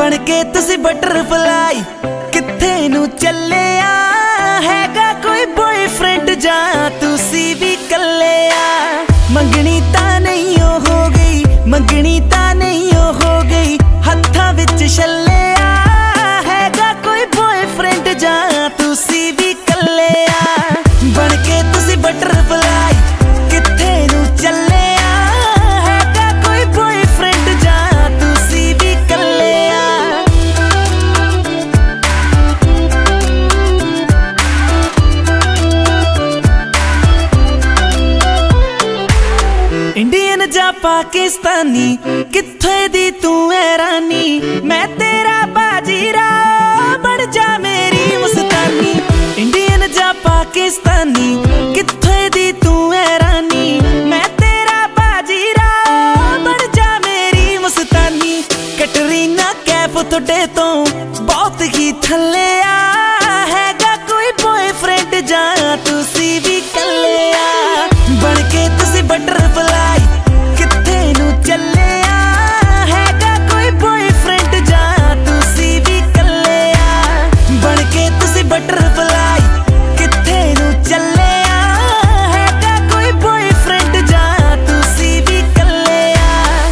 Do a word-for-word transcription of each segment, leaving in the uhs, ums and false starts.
बन के तुसी बटरफ्लाई किथे नू चले आ हैगा कोई बॉयफ्रेंड जा तुसी भी कले आ। मंगनी ता नहीं हो गई मंगनी ता नहीं हो गई हत्था विच छले आ हैगा कोई बॉयफ्रेंड जा तुसी भी कले आ। बन के तुसी बटरफ्लाई किथे नू चले इंडियन जा पाकिस्तानी किथे दी तू है रानी मैं तेरा बाजीरा बन जा मेरी मुस्तानी। इंडियन जा पाकिस्तानी किथे दी तू है रानी मैं तेरा बाजीरा बन जा मेरी मुस्तानी। कटरीना कैफ तुडे तो बहुत ही थले आ हैगा कोई बॉयफ्रेंड जा तुसी भी कले आ। बन के तुसी बटरफ्लाई किथे नू चले आ हैगा कोई बॉयफ्रेंड जा तुसी भी कले आ। बन के तुसी बटरफ्लाई किथे नू चले आ हैगा कोई बॉयफ्रेंड जा तुसी भी कले आ।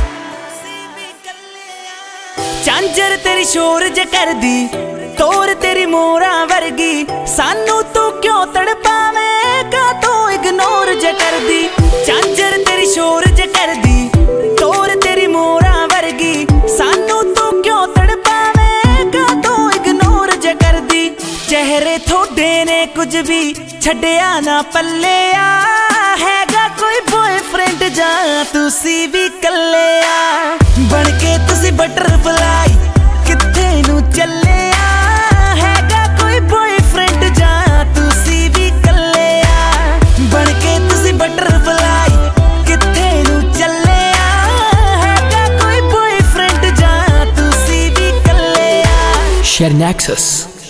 झांझर तेरी शोर ज कर दी तोर तेरी मोरा वर्गी सानू तू क्यों तड़पावेगा तू इग्नोर ज कर दी। झांझर तेरी शोर ज कर दी तोर तेरी मोरा वर्गी सानू तू क्यों तड़पावेगा तू इग्नोर ज कर दी। चेहरे थोड़े ने कुछ भी छड्या ना पल्ले आ हैगा कोई बॉयफ्रेंड जा तुसी भी कले आ। बन के तुसी बटरफ्लाई किथे नू चले आ हैगा कोई बॉयफ्रेंड जा तुसी भी कले आ। बन के तुसी बटरफ्लाई किथे नू चले आ हैगा कोई बॉयफ्रेंड जा तुसी भी कले आ। Share Nexus.